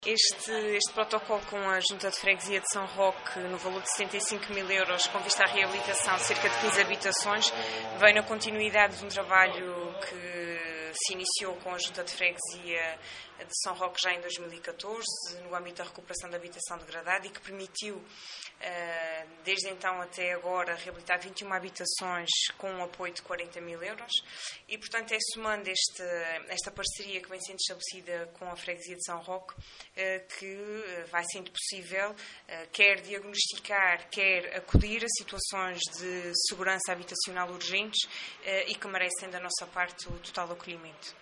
Este protocolo com a Junta de Freguesia de São Roque, no valor de 75 mil euros, com vista à reabilitação de cerca de 15 habitações, vem na continuidade de um trabalho que se iniciou com a Junta de Freguesia de São Roque já em 2014, no âmbito da recuperação da habitação degradada, e que permitiu, desde então até agora, reabilitar 21 habitações com um apoio de 40 mil euros. E, portanto, é somando esta parceria que vem sendo estabelecida com a Freguesia de São Roque que vai sendo possível quer diagnosticar, quer acudir a situações de segurança habitacional urgentes e que merecem da nossa parte o total acolhimento.